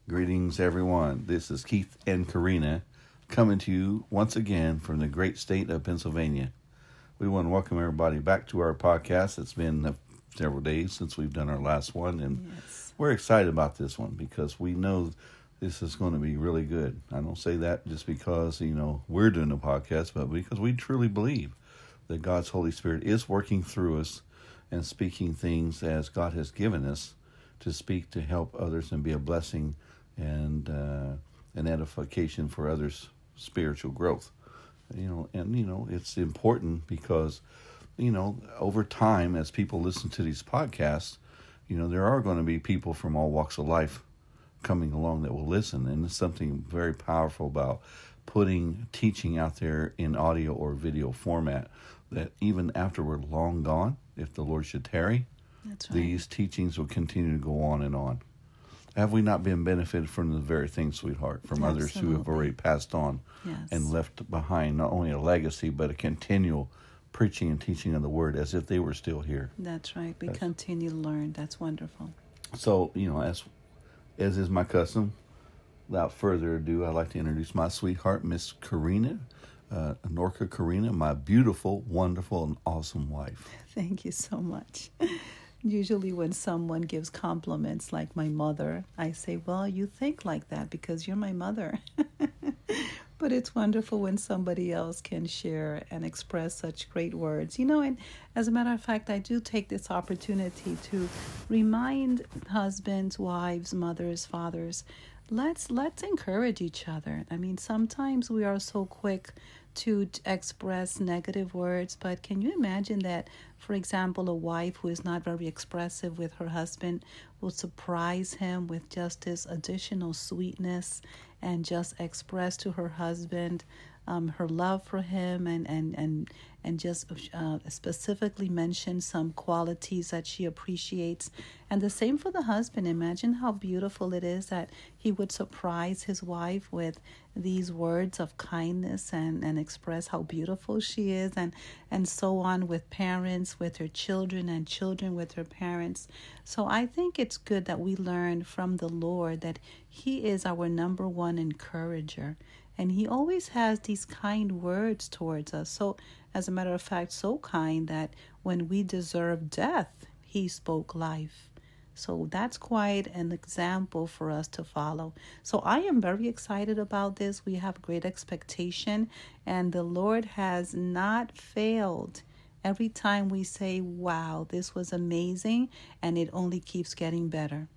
Greetings, everyone. This is Keith and Karina coming to you once again from the great state of Pennsylvania. We want to welcome everybody back to our podcast. It's been several days since we've done our last one, and we're excited about this one because we know this is going to be really good. I don't say that just because, we're doing a podcast, but because we truly believe that God's Holy Spirit is working through us and speaking things as God has given us to speak to help others and be a blessing and an edification for others' spiritual growth. It's important because, over time, as people listen to these podcasts, there are going to be people from all walks of life coming along that will listen. And it's something very powerful about putting teaching out there in audio or video format that even after we're long gone, if the Lord should tarry, that's right, these teachings will continue to go on and on. Have we not been benefited from the very thing, sweetheart, from Absolutely. others who have already passed on and left behind not only a legacy, but a continual preaching and teaching of the word as if they were still here? That's right. We continue to learn. That's wonderful. So, as is my custom, without further ado, I'd like to introduce my sweetheart, Miss Karina, Norca Karina, my beautiful, wonderful, and awesome wife. Thank you so much. Usually when someone gives compliments like my mother, I say, well, you think like that because you're my mother. But it's wonderful when somebody else can share and express such great words. And as a matter of fact, I do take this opportunity to remind husbands, wives, mothers, fathers, let's encourage each other. I mean, sometimes we are so quick to express negative words, but can you imagine that, for example, a wife who is not very expressive with her husband will surprise him with just this additional sweetness and just express to her husband her love for him and just specifically mention some qualities that she appreciates. And the same for the husband. Imagine how beautiful it is that he would surprise his wife with these words of kindness and express how beautiful she is, and so on with parents, with their children, and children with their parents. So I think it's good that we learn from the Lord that He is our number one encourager. And He always has these kind words towards us. So, as a matter of fact, so kind that when we deserve death, He spoke life. So that's quite an example for us to follow. So I am very excited about this. We have great expectation, and the Lord has not failed. Every time we say, wow, this was amazing, and it only keeps getting better.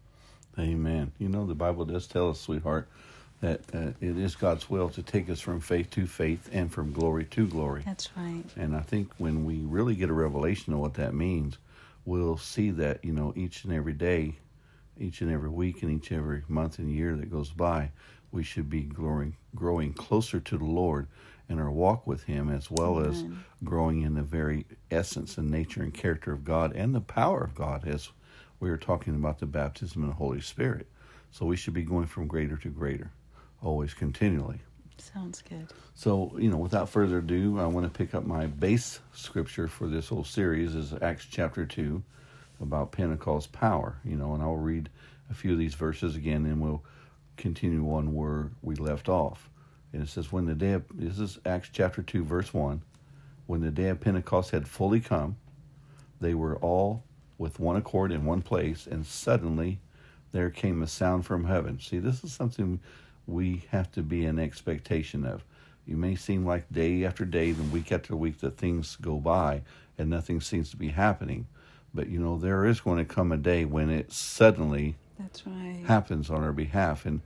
Amen. The Bible does tell us, sweetheart, that it is God's will to take us from faith to faith and from glory to glory. That's right. And I think when we really get a revelation of what that means, we'll see that, each and every day, each and every week, and each every month and year that goes by, we should be growing closer to the Lord in our walk with Him, as well as growing in the very essence and nature and character of God and the power of God, as we were talking about the baptism of the Holy Spirit. So we should be going from greater to greater, always continually. Sounds good. So, without further ado, I want to pick up my base scripture for this whole series is Acts chapter 2 about Pentecost power, and I'll read a few of these verses again, and we'll continue on where we left off. And it says, this is Acts chapter 2, verse 1, when the day of Pentecost had fully come, they were all with one accord in one place, and suddenly there came a sound from heaven. See, this is something we have to be in expectation of. You may seem like day after day and week after week that things go by and nothing seems to be happening. But, there is going to come a day when it suddenly happens on our behalf. And,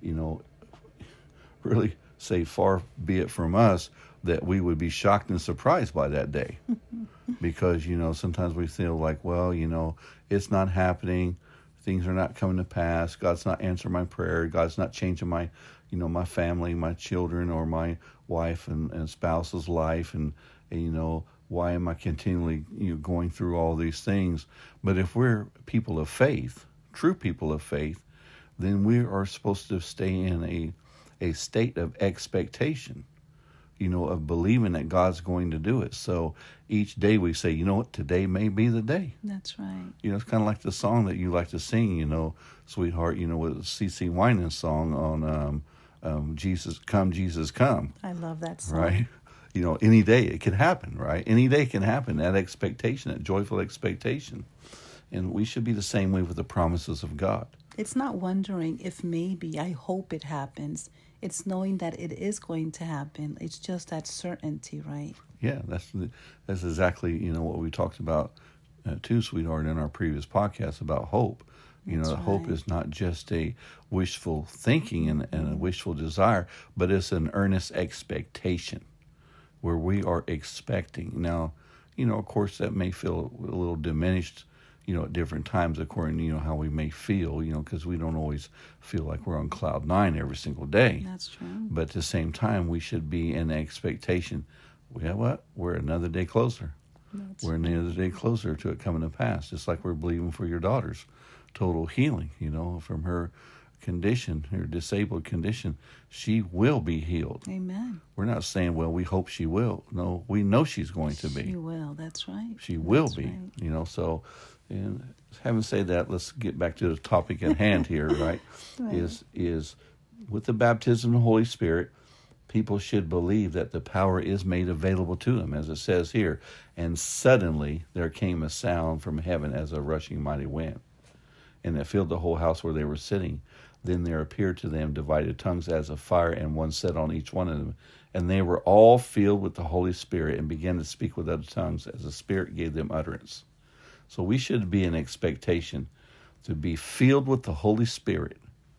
really say far be it from us that we would be shocked and surprised by that day. Because, sometimes we feel like, well, it's not happening. Things are not coming to pass. God's not answering my prayer. God's not changing my, my family, my children, or my wife and spouse's life. And why am I continually going through all these things? But if we're people of faith, true people of faith, then we are supposed to stay in a state of expectation. of believing that God's going to do it. So each day we say, you know what, today may be the day. That's right. It's kind of like the song that you like to sing, Sweetheart, with C.C. Winans song on Jesus, Come, Jesus, Come. I love that song. Right? Any day it can happen, right? Any day can happen, that expectation, that joyful expectation. And we should be the same way with the promises of God. It's not wondering if maybe, I hope it happens. It's knowing that it is going to happen. It's just that certainty, right? Yeah, that's exactly, what we talked about too, sweetheart, in our previous podcast about hope. That's right. Hope is not just a wishful thinking and a wishful desire, but it's an earnest expectation where we are expecting. Now, of course, that may feel a little diminished, at different times according to, how we may feel, because we don't always feel like we're on cloud nine every single day. That's true. But at the same time, we should be in expectation. Well, what? We're another day closer. We're another day closer to it coming to pass. Just like we're believing for your daughter's total healing, from her condition, her disabled condition. She will be healed. Amen. We're not saying, well, we hope she will. No, we know she's going to be. She will. That's right. She will That's be. Right. So, and having said that, let's get back to the topic at hand here, right? Right. Is with the baptism of the Holy Spirit, people should believe that the power is made available to them, as it says here. And suddenly there came a sound from heaven as a rushing mighty wind, and it filled the whole house where they were sitting. Then there appeared to them divided tongues as of fire, and one sat on each one of them. And they were all filled with the Holy Spirit and began to speak with other tongues as the Spirit gave them utterance. So we should be in expectation to be filled with the Holy Spirit.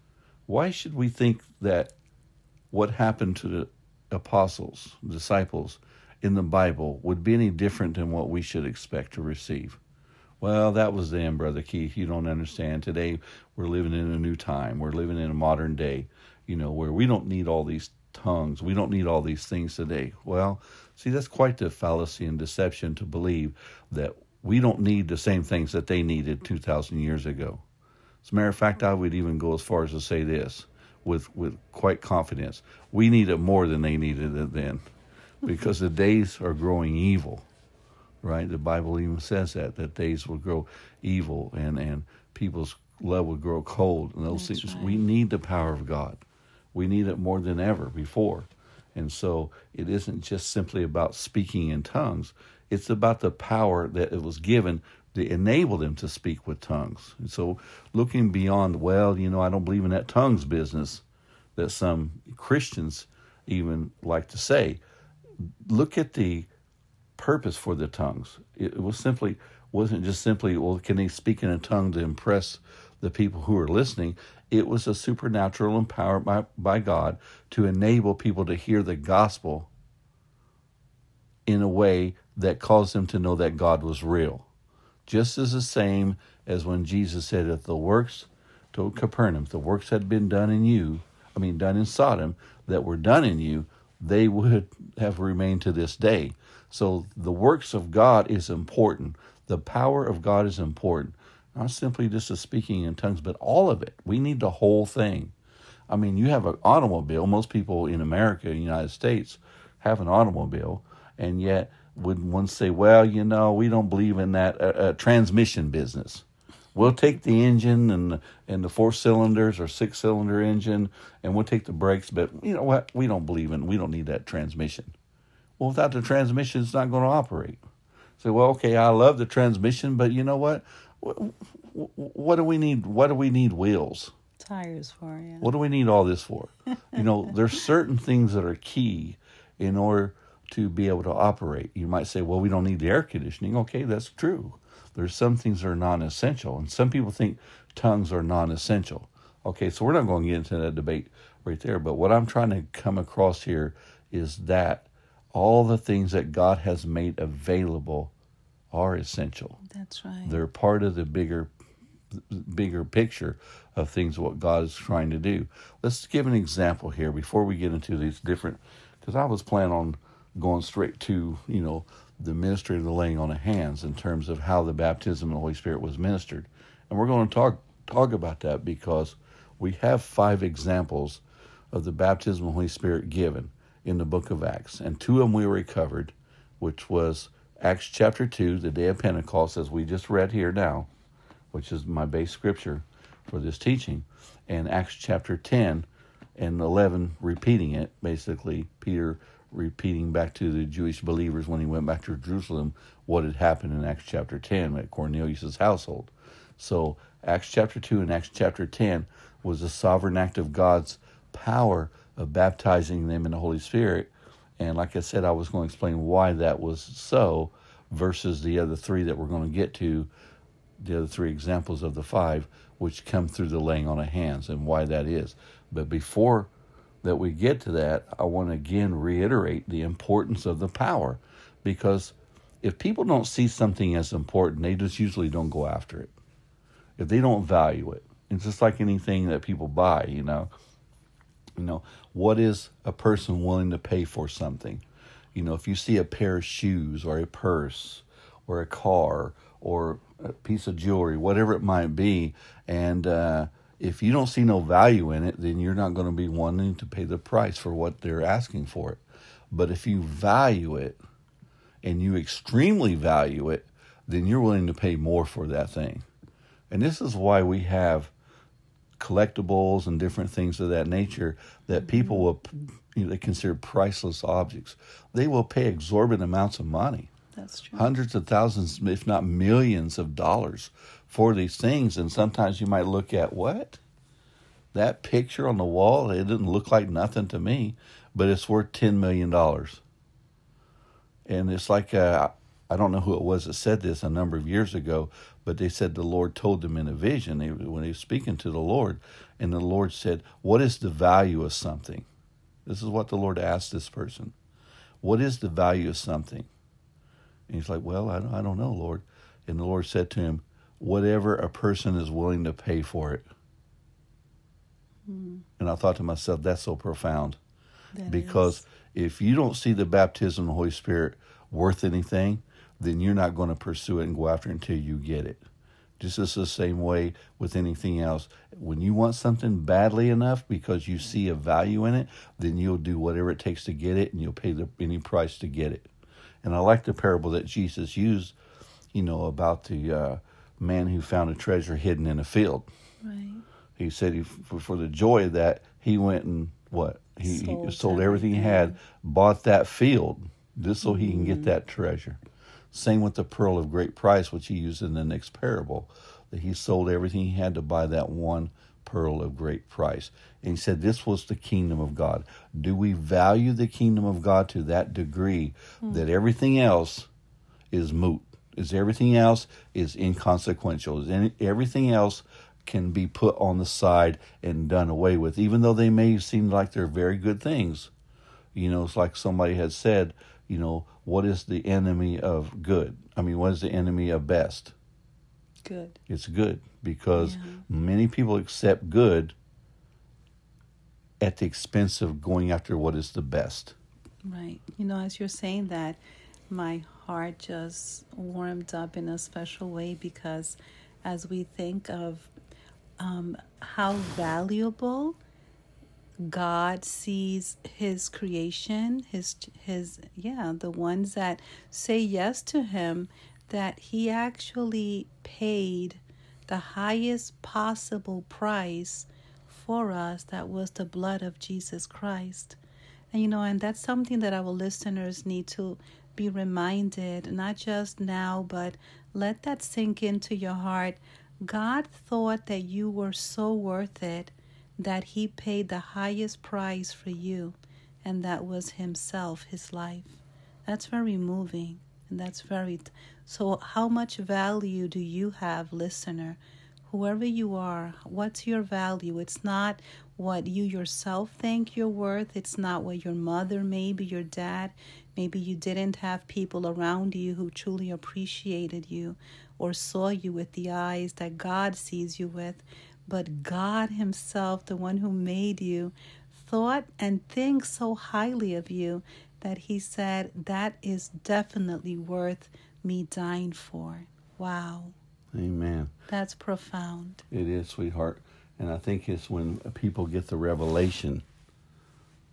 Why should we think that what happened to the apostles, disciples in the Bible would be any different than what we should expect to receive? Well, that was then, Brother Keith. You don't understand. Today, we're living in a new time. We're living in a modern day, where we don't need all these tongues. We don't need all these things today. Well, see, that's quite the fallacy and deception to believe that we don't need the same things that they needed 2,000 years ago. As a matter of fact, I would even go as far as to say this with quite confidence. We need it more than they needed it then, because the days are growing evil. Right? The Bible even says that days will grow evil and people's love will grow cold. And those things, right. We need the power of God. We need it more than ever before. And so it isn't just simply about speaking in tongues. It's about the power that it was given to enable them to speak with tongues. And so looking beyond, I don't believe in that tongues business that some Christians even like to say. Look at the purpose for the tongues. It wasn't just simply, well, can they speak in a tongue to impress the people who are listening? It was a supernatural empowerment by God to enable people to hear the gospel in a way that caused them to know that God was real. Just as the same as when Jesus said, if the works, to Capernaum, if the works had been done in Sodom, that were done in you, they would have remained to this day. So the works of God is important. The power of God is important. Not simply just a speaking in tongues, but all of it. We need the whole thing. You have an automobile. Most people in America, in the United States, have an automobile. And yet, would one say, well, we don't believe in that transmission business. We'll take the engine and the 4 cylinders or 6-cylinder engine, and we'll take the brakes. But you know what? We don't need that transmission. Well, without the transmission, it's not going to operate. So, well, okay, I love the transmission, but you know what? What do we need? What do we need wheels? Tires for, yeah. What do we need all this for? There's certain things that are key in order to be able to operate. You might say, well, we don't need the air conditioning. Okay, that's true. There's some things that are non-essential, and some people think tongues are non-essential. Okay, so we're not going to get into that debate right there, but what I'm trying to come across here is that all the things that God has made available are essential. That's right. They're part of the bigger picture of things, what God is trying to do. Let's give an example here before we get into these different, because I was planning on going straight to, the ministry of the laying on of hands in terms of how the baptism of the Holy Spirit was ministered. And we're going to talk about that because we have 5 examples of the baptism of the Holy Spirit given. in the book of Acts. And two of them we already covered, which was Acts chapter 2, the day of Pentecost, as we just read here now, which is my base scripture for this teaching, and Acts chapter 10 and 11 repeating it, basically Peter repeating back to the Jewish believers when he went back to Jerusalem what had happened in Acts chapter 10 at Cornelius' household. So Acts chapter 2 and Acts chapter 10 was the sovereign act of God's power of baptizing them in the Holy Spirit. And like I said, I was going to explain why that was so versus the other three that we're going to get to, the other three examples of the five, which come through the laying on of hands and why that is. But before that we get to that, I want to again reiterate the importance of the power, because if people don't see something as important, they just usually don't go after it. If they don't value it, it's just like anything that people buy, you know, what is a person willing to pay for something? You know, if you see a pair of shoes or a purse or a car or a piece of jewelry, whatever it might be, and if you don't see no value in it, then you're not going to be wanting to pay the price for what they're asking for it. But if you value it and you extremely value it, then you're willing to pay more for that thing. And this is why we have collectibles and different things of that nature that people will, they consider priceless objects. They will pay exorbitant amounts of money. That's true. Hundreds of thousands, if not millions of dollars for these things. And sometimes you might look at, what? That picture on the wall, it didn't look like nothing to me, but it's worth $10 million. And it's like, I don't know who it was that said this a number of years ago, but they said the Lord told them in a vision when he was speaking to the Lord, and the Lord said, what is the value of something? This is what the Lord asked this person. What is the value of something? And he's like, well, I don't know, Lord. And the Lord said to him, whatever a person is willing to pay for it. And I thought to myself, that's so profound. Because if you don't see the baptism of the Holy Spirit worth anything, then you're not going to pursue it and go after it until you get it. Just as the same way with anything else. When you want something badly enough because you see a value in it, then you'll do whatever it takes to get it, and you'll pay any price to get it. And I like the parable that Jesus used, about the man who found a treasure hidden in a field. Right. He said for the joy of that, he went and he sold everything he had, bought that field, just so he can get that treasure. Same with the pearl of great price, which he used in the next parable, that he sold everything he had to buy that one pearl of great price. And he said this was the kingdom of God. Do we value the kingdom of God to that degree that everything else is moot? Is everything else is inconsequential? Is everything else can be put on the side and done away with, even though they may seem like they're very good things? It's like somebody had said, what is the enemy of good? What is the enemy of best? Good. It's good, because many people accept good at the expense of going after what is the best. Right. As you're saying that, my heart just warmed up in a special way, because as we think of how valuable God sees his creation, the ones that say yes to him, that he actually paid the highest possible price for us, that was the blood of Jesus Christ. And that's something that our listeners need to be reminded, not just now, but let that sink into your heart. God thought that you were so worth it that he paid the highest price for you, and that was himself, his life. That's very moving, and that's so how much value do you have, listener? Whoever you are, what's your value? It's not what you yourself think you're worth. It's not what your mother, maybe your dad, maybe you didn't have people around you who truly appreciated you or saw you with the eyes that God sees you with. But God himself, the one who made you, thought and thinks so highly of you that he said, that is definitely worth me dying for. Wow. Amen. That's profound. It is, sweetheart. And I think it's when people get the revelation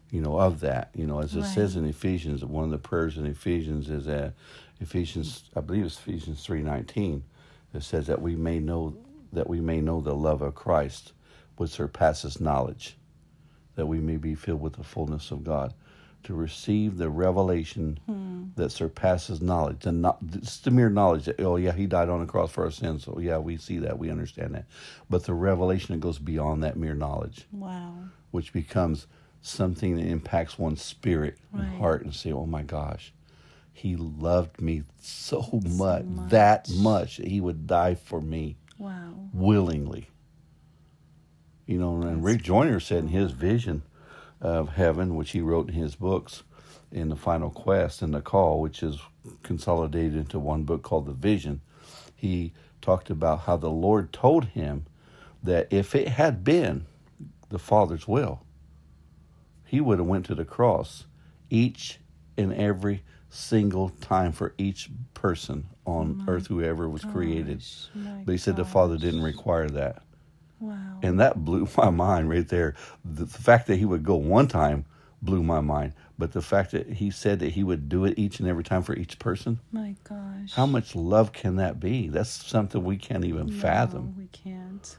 of that. As it Right. says in Ephesians, one of the prayers in Ephesians is I believe it's Ephesians 3:19. It says that we may know the love of Christ, which surpasses knowledge, that we may be filled with the fullness of God, to receive the revelation that surpasses knowledge. It's the mere knowledge that, oh yeah, he died on the cross for our sins. So yeah, we see that, we understand that. But the revelation that goes beyond that mere knowledge, Wow. which becomes something that impacts one's spirit and Right. heart, and say, oh my gosh, he loved me so much, much. that much, that he would die for me Wow. willingly. And Rick Joyner said in his vision of heaven, which he wrote in his books, in The Final Quest and The Call, which is consolidated into one book called The Vision, he talked about how the Lord told him that if it had been the Father's will, he would have went to the cross each and every single time for each person on earth, whoever was created. But he said the Father didn't require that. Wow. And that blew my mind right there. The fact that he would go one time blew my mind. But the fact that he said that he would do it each and every time for each person, My gosh. how much love can that be? That's something we can't even fathom. No, we can't.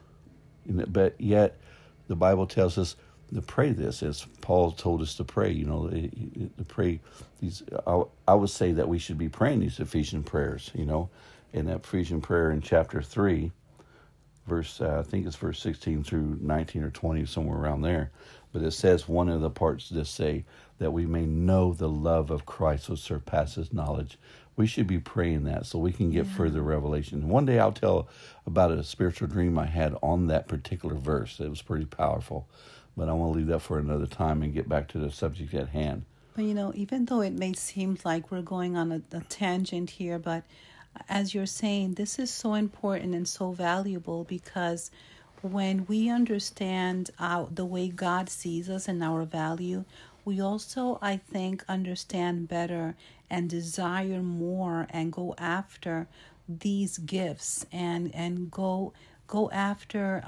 But yet, the Bible tells us to pray this, as Paul told us to pray. To pray these. I would say that we should be praying these Ephesian prayers. In that Ephesian prayer in chapter 3, verse I think it's verse 16 through 19 or 20, somewhere around there. But it says, one of the parts just say that we may know the love of Christ which surpasses knowledge. We should be praying that so we can get further revelation. One day I'll tell about a spiritual dream I had on that particular verse. It was pretty powerful. But I want to leave that for another time and get back to the subject at hand. But even though it may seem like we're going on a tangent here, but as you're saying, this is so important and so valuable, because when we understand the way God sees us and our value, we also, I think, understand better and desire more and go after these gifts and go after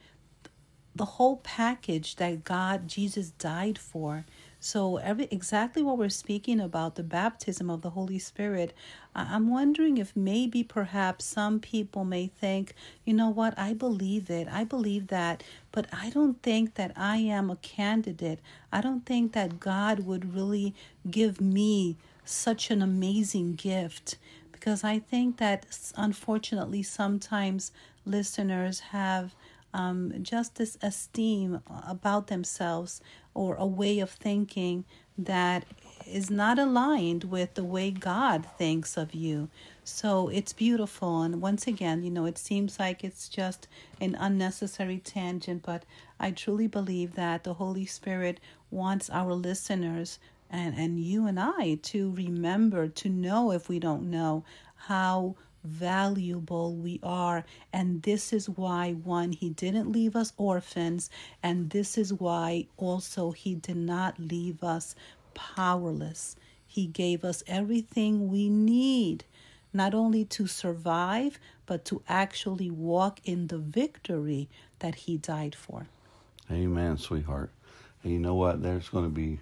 the whole package that Jesus died for. So exactly what we're speaking about, the baptism of the Holy Spirit, I'm wondering if maybe perhaps some people may think, you know what, I believe it. I believe that, but I don't think that I am a candidate. I don't think that God would really give me such an amazing gift, because I think that unfortunately sometimes listeners have just this esteem about themselves, or a way of thinking that is not aligned with the way God thinks of you. So it's beautiful. And once again, it seems like it's just an unnecessary tangent, but I truly believe that the Holy Spirit wants our listeners and you and I to remember, to know, if we don't know, how valuable we are. And this is why, one, he didn't leave us orphans, and this is why also he did not leave us powerless. He gave us everything we need, not only to survive, but to actually walk in the victory that he died for. Amen, sweetheart. And you know what? There's going to be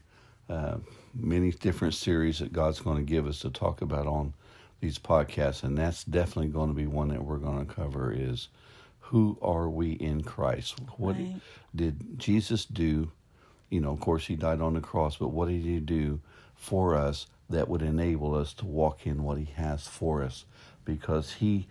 many different series that God's going to give us to talk about on these podcasts, and that's definitely going to be one that we're going to cover, is who are we in Christ? What did Jesus do? Of course, he died on the cross, but what did he do for us that would enable us to walk in what he has for us? Because he,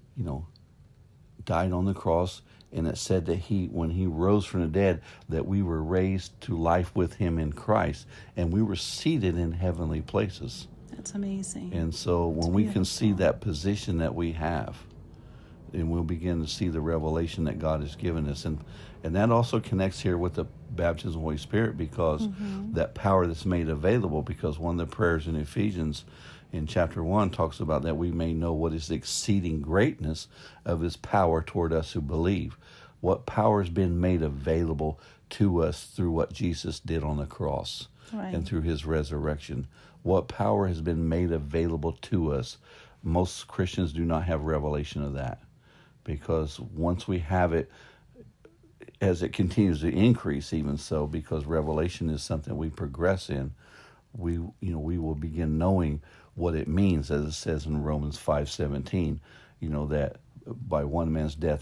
died on the cross, and it said that when he rose from the dead, that we were raised to life with him in Christ, and we were seated in heavenly places. That's amazing. And so when we can see that position that we have, and we'll begin to see the revelation that God has given us. And that also connects here with the baptism of the Holy Spirit, because that power that's made available, because one of the prayers in Ephesians in chapter 1 talks about that we may know what is the exceeding greatness of his power toward us who believe. What power has been made available to us through what Jesus did on the cross and through his resurrection. What power has been made available to us. Most Christians do not have revelation of that, because once we have it, as it continues to increase, even so, because revelation is something we progress in, we will begin knowing what it means, as it says in Romans 5:17, that by one man's death,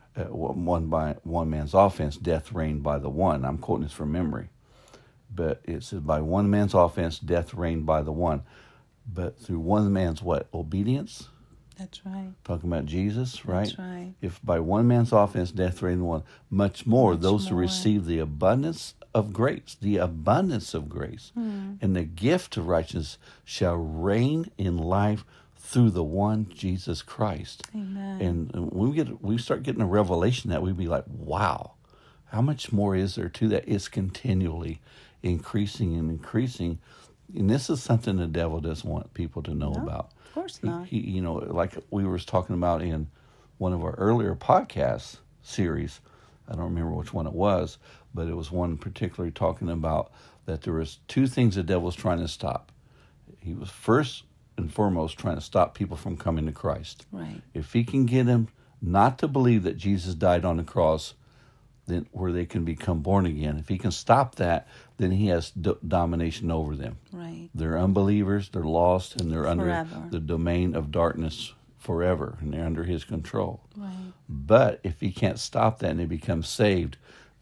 by one man's offense, death reigned by the one. I'm quoting this from memory, but it says by one man's offense, death reigned by the one. But through one man's what? Obedience? That's right. Talking about Jesus, right? That's right. If by one man's offense death reigned one, much more those who receive the abundance of grace, and the gift of righteousness shall reign in life through the one Jesus Christ. Amen. And when we start getting a revelation that, we'd be like, wow, how much more is there to that? It's continually increasing and increasing. And this is something the devil doesn't want people to know about. Of course not. He, like we were talking about in one of our earlier podcast series, I don't remember which one it was, but it was one particularly talking about that there was two things the devil was trying to stop. He was first and foremost trying to stop people from coming to Christ. Right. If he can get them not to believe that Jesus died on the cross, then where they can become born again. If he can stop that, then he has domination over them. Right. They're unbelievers, they're lost, and they're Forever. under the domain of darkness forever, and they're under his control. Right. But if he can't stop that and they become saved,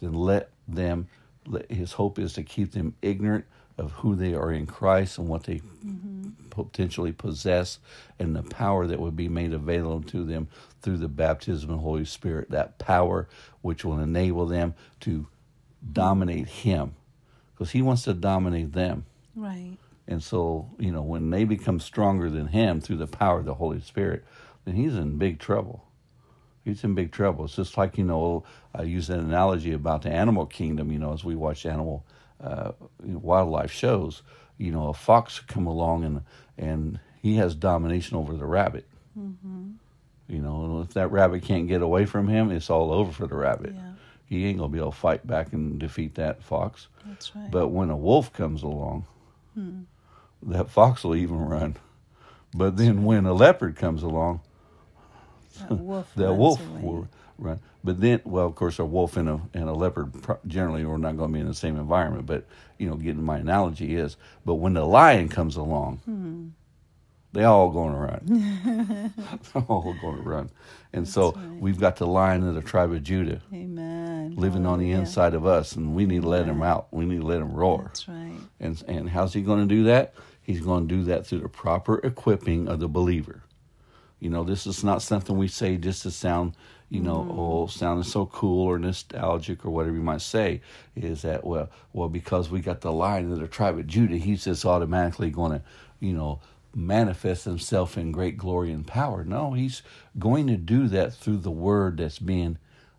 then his hope is to keep them ignorant of who they are in Christ and what they potentially possess, and the power that would be made available to them through the baptism of the Holy Spirit, that power which will enable them to dominate him, because he wants to dominate them. Right. And so, when they become stronger than him through the power of the Holy Spirit, then he's in big trouble. He's in big trouble. It's just like, I use an analogy about the animal kingdom, as we watch animal wildlife shows. A fox come along and he has domination over the rabbit. Mm-hmm. If that rabbit can't get away from him, it's all over for the rabbit. Yeah. He ain't going to be able to fight back and defeat that fox. That's right. But when a wolf comes along, that fox will even run. But then when a leopard comes along, that wolf will run. But then, well, of course, a wolf and a leopard generally are not going to be in the same environment. But, getting my analogy is, but when the lion comes along, they all going to run. They're all going to run. And That's so right. we've got the Lion of the tribe of Judah. Amen. Living on the inside of us, and we need to let him out. We need to let him roar. That's right. And how's he going to do that? He's going to do that through the proper equipping of the believer. This is not something we say just to sound, sounding so cool or nostalgic or whatever you might say. Is that, well, because we got the Lion of the tribe of Judah, he's just automatically going to, manifest himself in great glory and power. No, he's going to do that through the word that's being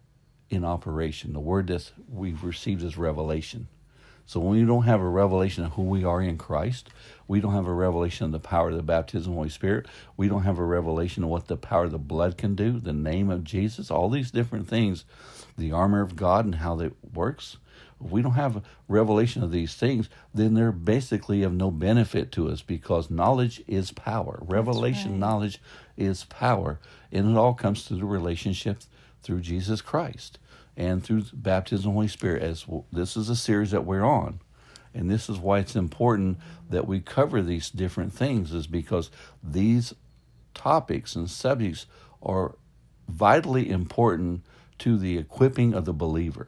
in operation, the word that we've received as revelation. So when we don't have a revelation of who we are in Christ, we don't have a revelation of the power of the baptism of the Holy Spirit, we don't have a revelation of what the power of the blood can do, the name of Jesus, all these different things, the armor of God and how that works. If we don't have a revelation of these things, then they're basically of no benefit to us, because knowledge is power. Revelation, right. Knowledge is power. And it all comes through the relationship through Jesus Christ and through the baptism of the Holy Spirit. As this is a series that we're on. And this is why it's important that we cover these different things, is because these topics and subjects are vitally important to the equipping of the believer.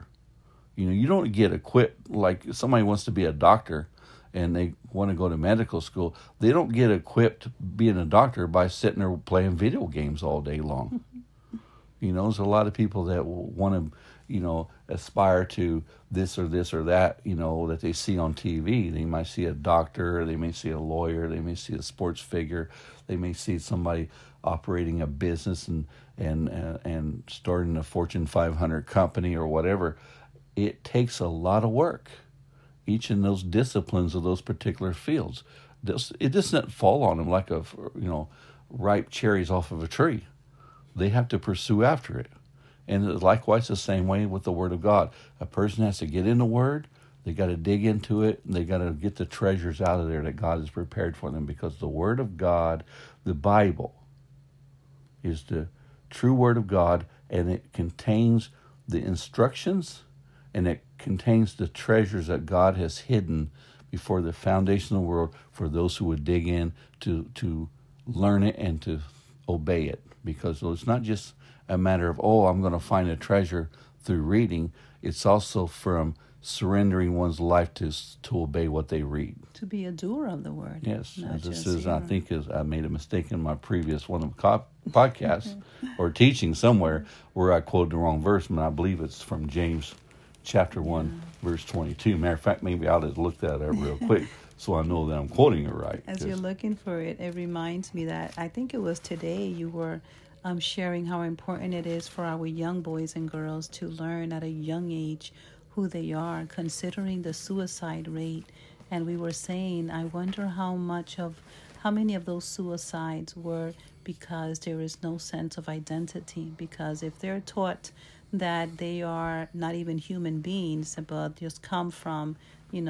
You don't get equipped like somebody wants to be a doctor and they want to go to medical school. They don't get equipped being a doctor by sitting there playing video games all day long. There's a lot of people that want to, aspire to this or that, that they see on TV. They might see a doctor, they may see a lawyer, they may see a sports figure, they may see somebody operating a business and starting a Fortune 500 company or whatever. It takes a lot of work, each in those disciplines of those particular fields. It doesn't fall on them like ripe cherries off of a tree. They have to pursue after it. And likewise, the same way with the Word of God. A person has to get in the Word, they got to dig into it, and they got to get the treasures out of there that God has prepared for them, because the Word of God, the Bible, is the true Word of God, and it contains the instructions, and it contains the treasures that God has hidden before the foundation of the world for those who would dig in to learn it and to obey it. Because it's not just a matter of, I'm going to find a treasure through reading. It's also from surrendering one's life to obey what they read. To be a doer of the word. Yes. And this is, I think, I made a mistake in my previous one of the podcasts or teaching somewhere where I quoted the wrong verse, and I believe it's from James chapter 1, verse 22. Matter of fact, maybe I'll just look that up real quick so I know that I'm quoting it right. As you're looking for it, it reminds me that I think it was today you were sharing how important it is for our young boys and girls to learn at a young age who they are, considering the suicide rate. And we were saying, I wonder how many of those suicides were because there is no sense of identity. Because if they're taught that they are not even human beings, but just come from,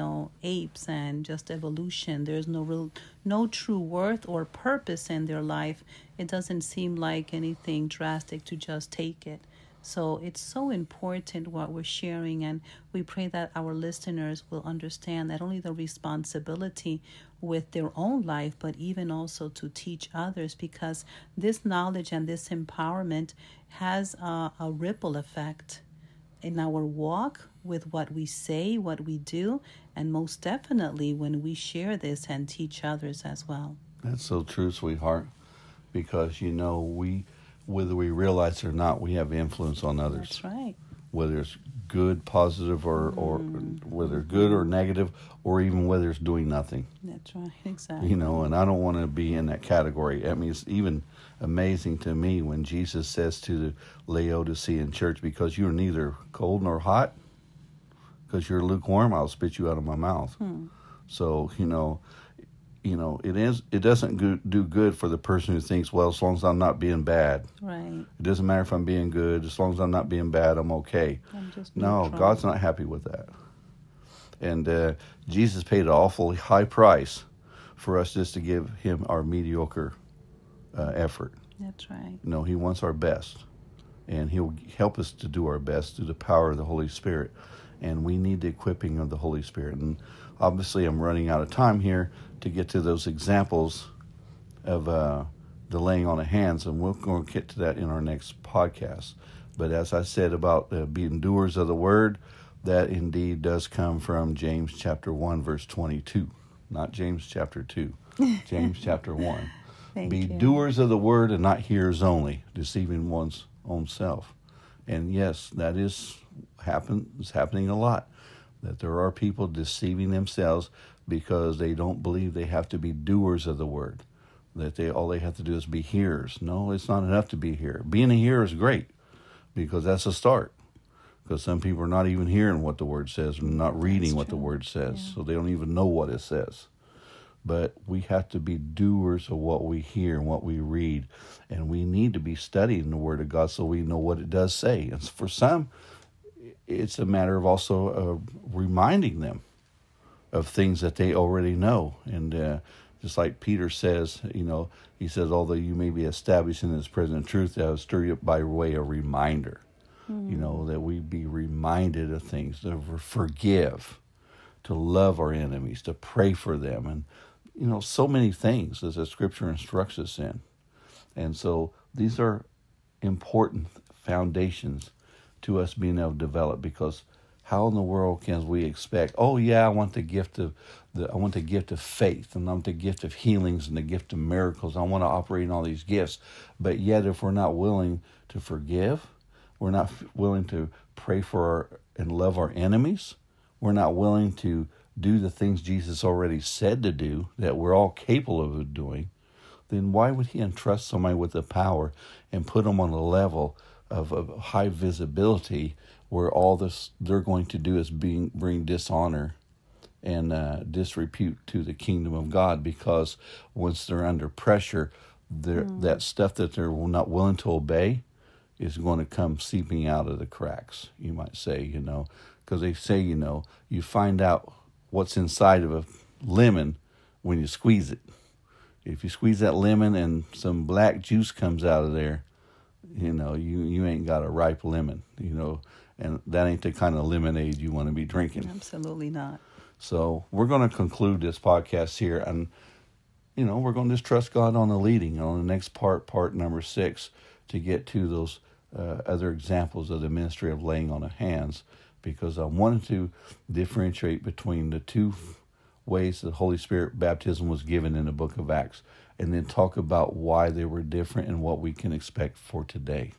apes and just evolution, there's no true worth or purpose in their life, it doesn't seem like anything drastic to just take it. So it's so important what we're sharing, and we pray that our listeners will understand not only the responsibility with their own life, but even also to teach others, because this knowledge and this empowerment has a ripple effect in our walk with what we say, what we do, and most definitely when we share this and teach others as well. That's so true, sweetheart, because, whether we realize it or not, we have influence on others. That's right. Whether it's good, positive, or whether it's good or negative, or even whether it's doing nothing. That's right, exactly. And I don't want to be in that category. I mean, it's even amazing to me when Jesus says to the Laodicean church, because you're neither cold nor hot, because you're lukewarm, I'll spit you out of my mouth. So, it doesn't do good for the person who thinks, well, as long as I'm not being bad. Right. It doesn't matter if I'm being good. As long as I'm not being bad, I'm okay. No, God's not happy with that. And Jesus paid an awfully high price for us just to give him our mediocre effort. That's right. He wants our best. And he'll help us to do our best through the power of the Holy Spirit. And we need the equipping of the Holy Spirit. And obviously I'm running out of time here to get to those examples of the laying on of hands, and we're going to get to that in our next podcast. But as I said about being doers of the word, that indeed does come from James chapter 1, verse 22. Not James chapter 2, James chapter 1. Be doers of the word and not hearers only, deceiving one's own self. And yes, that is happening a lot, that there are people deceiving themselves because they don't believe they have to be doers of the word, that all they have to do is be hearers. No, it's not enough to be a hearer. Being a hearer is great, because that's a start. Because some people are not even hearing what the word says and not reading what the word says, so they don't even know what it says. But we have to be doers of what we hear and what we read, and we need to be studying the Word of God so we know what it does say. And for some, it's a matter of also reminding them of things that they already know. And just like Peter says, he says, although you may be established in this present truth, I will stir you up by way of reminder. That we be reminded of things, to forgive, to love our enemies, to pray for them, and so many things as the Scripture instructs us in. And so these are important foundations to us being able to develop, because how in the world can we expect, I want the gift of faith, and I want the gift of healings and the gift of miracles. I want to operate in all these gifts. But yet if we're not willing to forgive, we're not willing to pray for and love our enemies, we're not willing to do the things Jesus already said to do, that we're all capable of doing, then why would he entrust somebody with the power and put them on a level of high visibility where all this they're going to do is bring dishonor and disrepute to the kingdom of God? Because once they're under pressure, that stuff that they're not willing to obey is going to come seeping out of the cracks, you might say, because they say, you find out what's inside of a lemon when you squeeze it. If you squeeze that lemon and some black juice comes out of there, you ain't got a ripe lemon, And that ain't the kind of lemonade you want to be drinking. Absolutely not. So we're going to conclude this podcast here. And, we're going to just trust God on the leading on the next part number 6, to get to those other examples of the ministry of laying on of hands, because I wanted to differentiate between the two ways the Holy Spirit baptism was given in the book of Acts, and then talk about why they were different and what we can expect for today.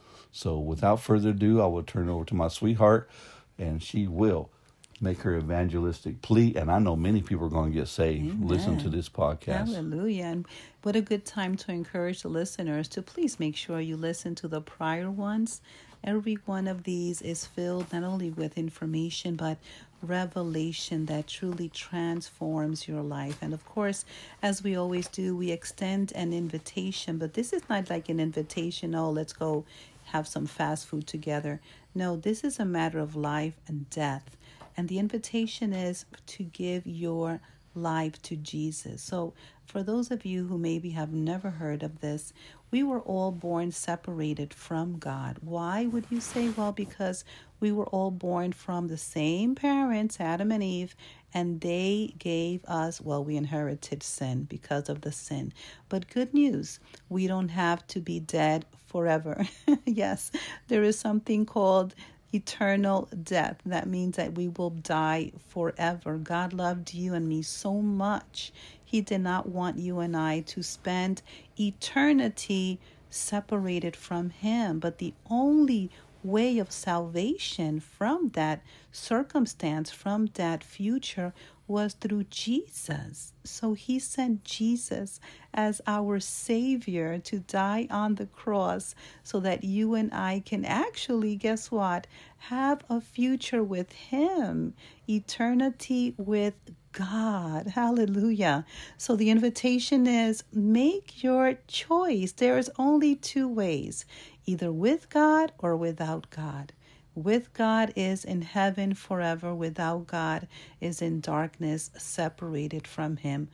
So without further ado, I will turn it over to my sweetheart, and she will make her evangelistic plea. And I know many people are going to get saved. Amen. Listen to this podcast. Hallelujah. And what a good time to encourage the listeners to please make sure you listen to the prior ones. Every one of these is filled not only with information, but revelation that truly transforms your life. And of course, as we always do, we extend an invitation, but this is not like an invitation, oh, let's go have some fast food together. No, this is a matter of life and death. And the invitation is to give your life to Jesus. So for those of you who maybe have never heard of this, we were all born separated from God. Why would you say? Well, because we were all born from the same parents, Adam and Eve, and they gave us, we inherited sin because of the sin. But good news, we don't have to be dead forever. Yes, there is something called eternal death. That means that we will die forever. God loved you and me so much. He did not want you and I to spend eternity separated from Him. But the only way of salvation from that circumstance, from that future, was through Jesus. So He sent Jesus as our Savior to die on the cross so that you and I can actually, guess what? Have a future with Him, eternity with God. Hallelujah. So the invitation is make your choice. There's only two ways, either with God or without God. With God is in heaven forever. Without God is in darkness, separated from Him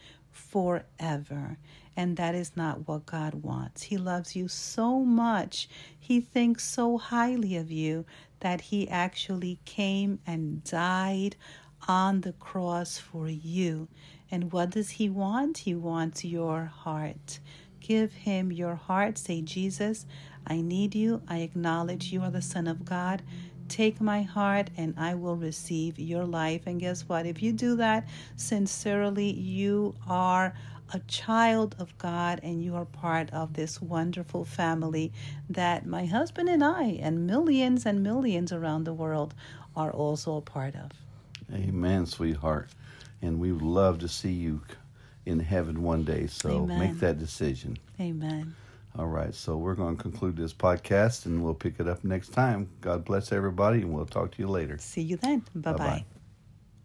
forever. And that is not what God wants. He loves you so much. He thinks so highly of you that He actually came and died on the cross for you. And what does He want? He wants your heart. Give Him your heart. Say, Jesus, I need you. I acknowledge you are the Son of God. Take my heart and I will receive your life. And guess what? If you do that sincerely, you are a child of God and you are part of this wonderful family that my husband and I and millions around the world are also a part of. Amen, sweetheart. And we would love to see you in heaven one day. So Amen. Make that decision. Amen. All right, so we're going to conclude this podcast and we'll pick it up next time. God bless everybody, and we'll talk to you later. See you then. Bye-bye. Bye-bye.